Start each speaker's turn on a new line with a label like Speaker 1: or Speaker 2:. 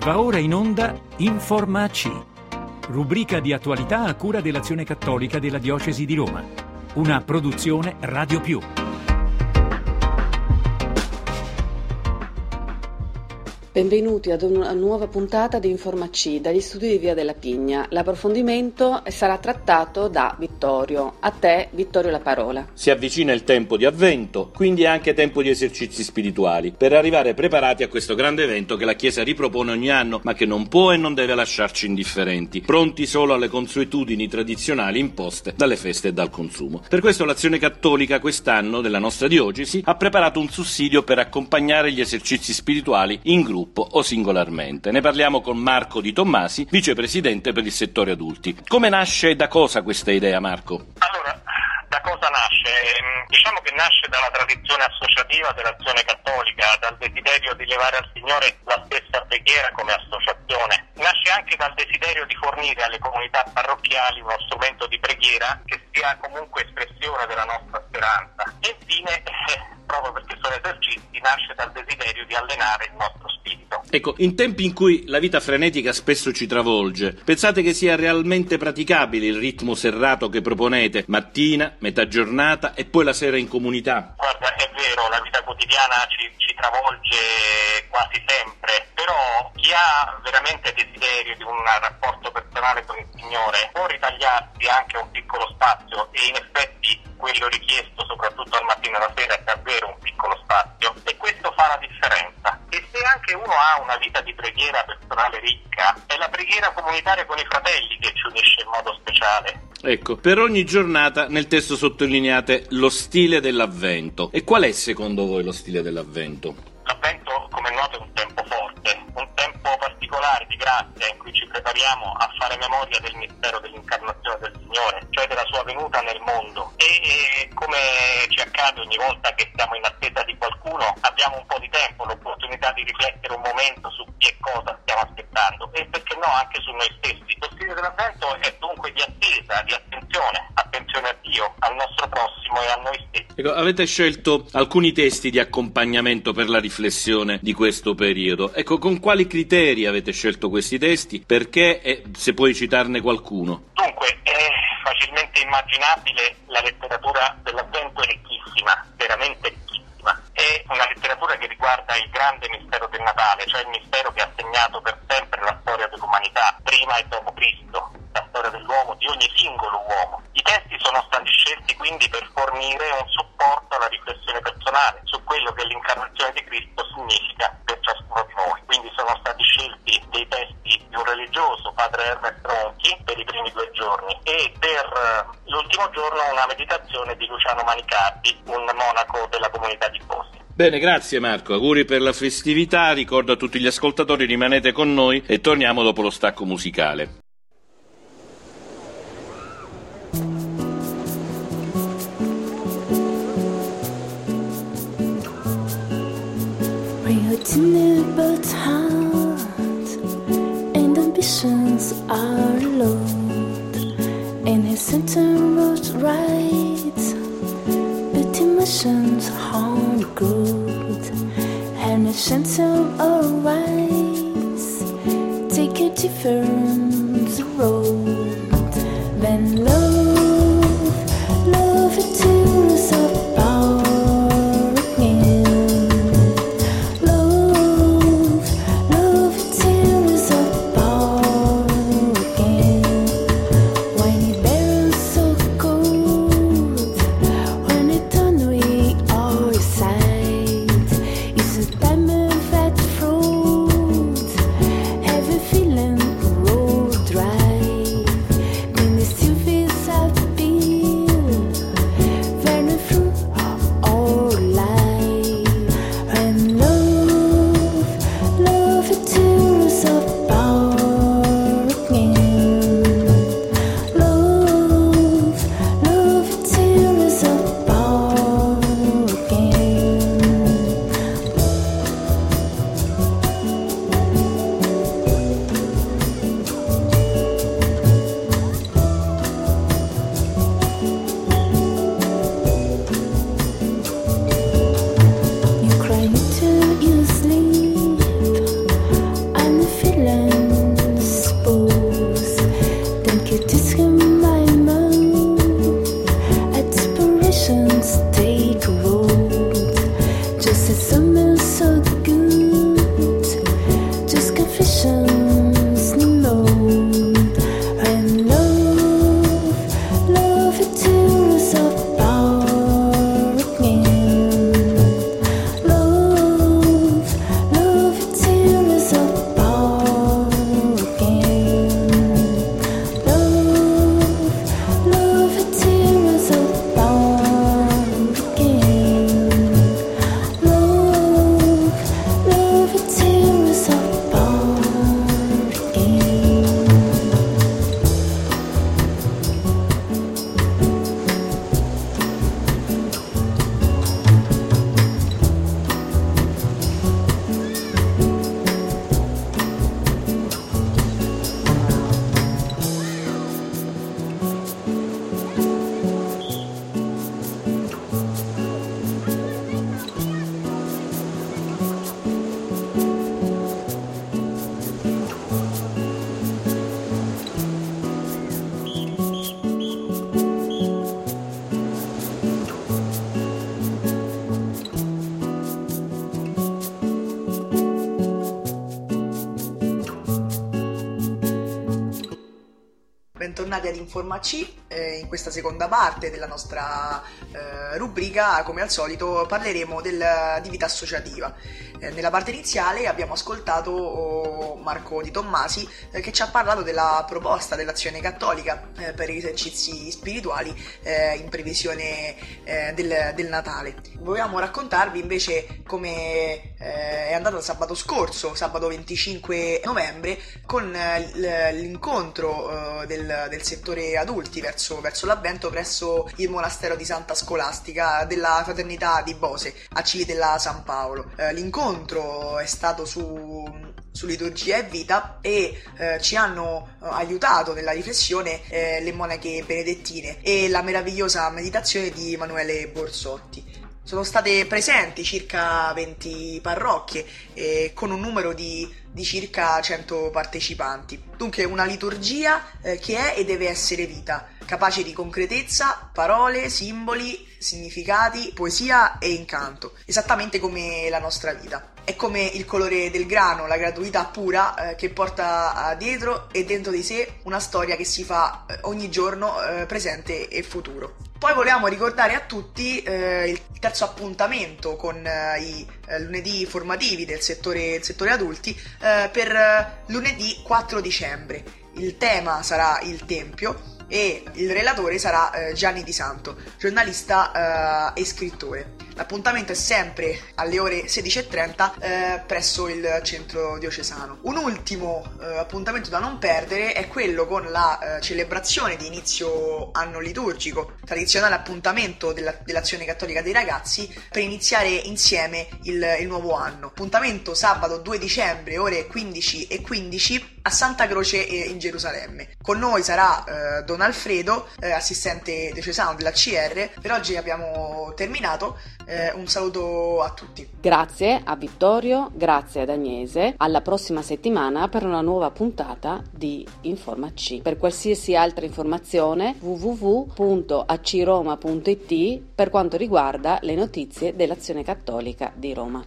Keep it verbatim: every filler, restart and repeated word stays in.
Speaker 1: Va ora in onda Informa C, rubrica di attualità a cura dell'Azione Cattolica della Diocesi di Roma. Una produzione Radio Più.
Speaker 2: Benvenuti ad una nuova puntata di Informa C dagli studi di Via della Pigna. L'approfondimento sarà trattato da Vittorio. A te, Vittorio, la parola.
Speaker 3: Si avvicina il tempo di Avvento, quindi è anche tempo di esercizi spirituali, per arrivare preparati a questo grande evento che la Chiesa ripropone ogni anno, ma che non può e non deve lasciarci indifferenti, pronti solo alle consuetudini tradizionali imposte dalle feste e dal consumo. Per questo l'Azione Cattolica quest'anno, della nostra diocesi, ha preparato un sussidio per accompagnare gli esercizi spirituali in gruppo o singolarmente. Ne parliamo con Marco Di Tommasi, vicepresidente per il settore adulti. Come nasce e da cosa questa idea, Marco?
Speaker 4: Allora, da cosa nasce? Diciamo che nasce dalla tradizione associativa dell'Azione Cattolica, dal desiderio di levare al Signore la stessa preghiera come associazione. Nasce anche dal desiderio di fornire alle comunità parrocchiali uno strumento di preghiera che sia comunque espressione della nostra speranza. E infine, proprio perché sono esercizi, nasce dal desiderio di allenare il nostro spirito.
Speaker 3: Ecco, in tempi in cui la vita frenetica spesso ci travolge, pensate che sia realmente praticabile il ritmo serrato che proponete, mattina, metà giornata e poi la sera in comunità?
Speaker 4: Guarda, è vero, la vita quotidiana ci, ci travolge quasi sempre, però chi ha veramente desiderio di un rapporto personale con il Signore può ritagliarsi anche un piccolo spazio, e in effetti quello richiesto soprattutto al mattino e alla sera è davvero un piccolo spazio, e questo fa la differenza. E se anche uno ha una vita di preghiera personale ricca, è la preghiera comunitaria con i fratelli che ci unisce in modo speciale.
Speaker 3: Ecco, per ogni giornata nel testo sottolineate lo stile dell'Avvento. E qual è secondo voi lo stile dell'Avvento?
Speaker 4: L'Avvento, come è noto, è un tempo forte, un tempo particolare di grazia in cui ci prepariamo a fare memoria del mistero dell'incarnazione del Signore, cioè della sua venuta nel mondo. E, e come ci accade ogni volta che siamo in attesa di qualcuno, abbiamo un po' di tempo, l'opportunità di riflettere un momento su chi e cosa stiamo aspettando, e perché no anche su noi stessi. Lo stile dell'Avvento è dunque di attesa, di attenzione, attenzione a Dio, al nostro prossimo e a noi stessi.
Speaker 3: Ecco, avete scelto alcuni testi di accompagnamento per la riflessione di questo periodo. Ecco, con quali criteri avete scelto questi testi? Perché e se puoi citarne qualcuno?
Speaker 4: Dunque, è facilmente immaginabile, la letteratura dell'Avvento è ricchissima, veramente ricchissima. È una letteratura che riguarda il grande mistero del Natale, cioè il mistero che ha segnato per sempre la storia dell'umanità, prima e dopo Cristo, la storia dell'uomo, di ogni singolo uomo. I testi sono stati scelti quindi per fornire un supporto alla riflessione personale su quello che l'incarnazione di Cristo significa per ciascuno di noi. Quindi sono stati scelti dei testi di un religioso, padre Ernest Ronchi, per i primi due giorni, e per l'ultimo giorno una meditazione di Luciano Manicardi, un monaco della comunità di Posi.
Speaker 3: Bene, grazie Marco, auguri per la festività, ricordo a tutti gli ascoltatori, rimanete con noi e torniamo dopo lo stacco musicale.
Speaker 5: Timid but hard, and ambitions are low, and his center was right, but emotions harm growth, and his center arise, take a different road. Then love, love it tears up our feeling grow.
Speaker 6: bentornati ad Informaci. Eh, in questa seconda parte della nostra eh, rubrica, come al solito, parleremo del, di vita associativa. Eh, nella parte iniziale abbiamo ascoltato oh, Marco Di Tommasi eh, che ci ha parlato della proposta dell'Azione Cattolica eh, per gli esercizi spirituali eh, in previsione eh, del, del Natale. Volevamo raccontarvi invece come eh, è andato il sabato scorso, sabato venticinque novembre, con eh, l'incontro eh, del, del settore adulti verso, verso l'Avvento presso il monastero di Santa Scolastica della Fraternità di Bose a Civitella San Paolo. Eh, l'incontro è stato su, su liturgia e vita e eh, ci hanno eh, aiutato nella riflessione eh, le monache benedettine e la meravigliosa meditazione di Emanuele Borsotti. Sono state presenti circa venti parrocchie eh, con un numero di, di circa cento partecipanti. Dunque una liturgia eh, che è e deve essere vita, capace di concretezza, parole, simboli, significati, poesia e incanto, esattamente come la nostra vita. È come il colore del grano, la gratuità pura eh, che porta dietro e dentro di sé una storia che si fa eh, ogni giorno eh, presente e futuro. Poi volevamo ricordare a tutti eh, il terzo appuntamento con eh, i eh, lunedì formativi del settore, del settore adulti eh, per eh, lunedì quattro dicembre. Il tema sarà il Tempio e il relatore sarà eh, Gianni Di Santo, giornalista eh, e scrittore. L'appuntamento è sempre alle ore sedici e trenta eh, presso il centro diocesano. Un ultimo eh, appuntamento da non perdere è quello con la eh, celebrazione di inizio anno liturgico, tradizionale appuntamento della, dell'Azione Cattolica dei Ragazzi per iniziare insieme il, il nuovo anno. Appuntamento sabato due dicembre, ore quindici e quindici a Santa Croce in Gerusalemme. Con noi sarà eh, Don Alfredo, eh, assistente diocesano della C R. Per oggi abbiamo terminato. Eh, un saluto a tutti.
Speaker 2: Grazie a Vittorio, grazie ad Agnese. Alla prossima settimana per una nuova puntata di Informaci. Per qualsiasi altra informazione w w w punto a c roma punto i t per quanto riguarda le notizie dell'Azione Cattolica di Roma.